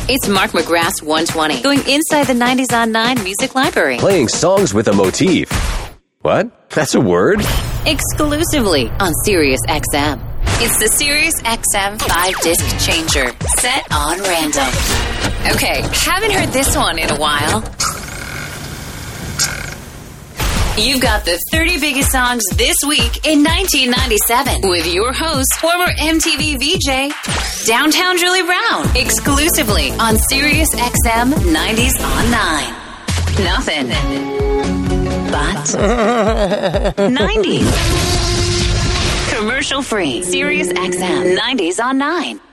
It's Mark McGrath's 120, going inside the 90s on 9 music library. Playing songs with a motif. What? That's a word? Exclusively on Sirius XM. It's the Sirius XM 5-disc changer, set on random. Okay, haven't heard this one in a while. You've got the 30 biggest songs this week in 1997 with your host, former MTV VJ, Downtown Julie Brown, exclusively on Sirius XM 90s on 9. Nothing but 90s. Commercial free. Sirius XM 90s on 9.